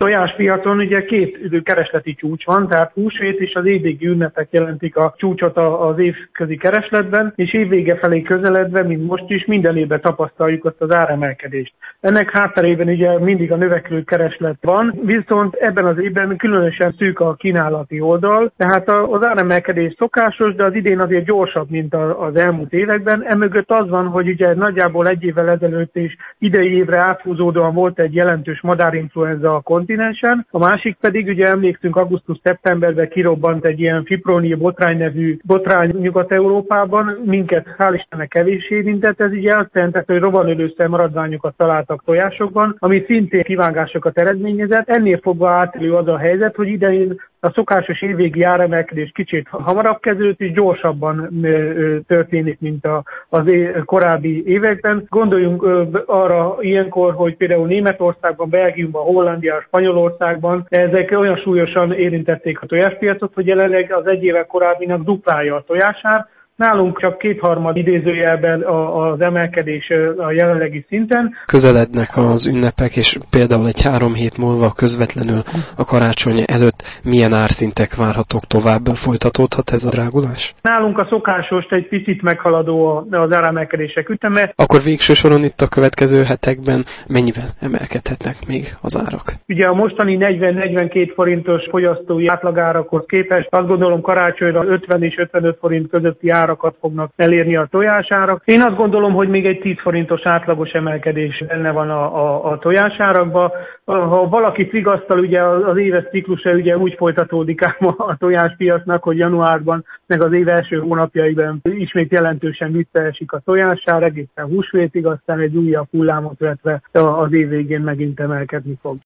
tojáspiacon ugye két keresleti csúcs van, tehát húsvét és az évvégi ünnepek jelentik a csúcsot az évközi keresletben, és évvége felé közeledve, mint most is, minden évben tapasztaljuk azt az áremelkedést. Ennek hátterében ugye mindig a növekvő kereslet van, viszont ebben az évben különösen szűk a kínálati oldal, tehát az áremelkedés szokásos, de az idén azért gyorsabb, mint az elmúlt években. Emögött az van, hogy ugye nagyjából egy évvel ezelőtt és idei évre áthúzódóan volt egy jelentős madárinfluenza a kontinensen, a másik pedig ugye emlékszünk augusztus-szeptemberben kirobbant egy ilyen fipronil botrány nevű botrány Nyugat-Európában, minket hál' Istennek kevés érintett, ez ugye azt jelentett, hogy robbanölőszer maradványokat találtak tojásokban, ami szintén kivágásokat eredményezett. Ennél fogva átélő az a helyzet, hogy idején a szokásos évvégi áremelkedés kicsit hamarabb kezdődött és gyorsabban történik, mint az korábbi években. Gondoljunk arra ilyenkor, hogy például Németországban, Belgiumban, Hollandiában, Spanyolországban ezek olyan súlyosan érintették a tojáspiacot, hogy jelenleg az egy évvel korábbinak duplája a tojásár. Nálunk csak kétharmad idézőjelben az emelkedés a jelenlegi szinten. Közelednek az ünnepek, és például egy 3 hét múlva közvetlenül a karácsony előtt milyen árszintek várhatók tovább? Folytatódhat ez a drágulás? Nálunk a szokásos egy picit meghaladó az áremelkedések üteme. Akkor végső soron itt a következő hetekben mennyivel emelkedhetnek még az árak? Ugye a mostani 40-42 forintos fogyasztói átlagárakhoz képest azt gondolom karácsonyra 50 és 55 forint közötti árakat fognak elérni a tojásárak. Én azt gondolom, hogy még egy 10 forintos átlagos emelkedés benne van a tojásárakban. Ha valaki vigasztal, ugye az éves ciklusa ugye úgy folytatódik ám a tojáspiacnak, hogy januárban, meg az év első hónapjaiban ismét jelentősen visszaesik a tojásár, egészen húsvétig, aztán egy újabb hullámot vetve az év végén megint emelkedni fog.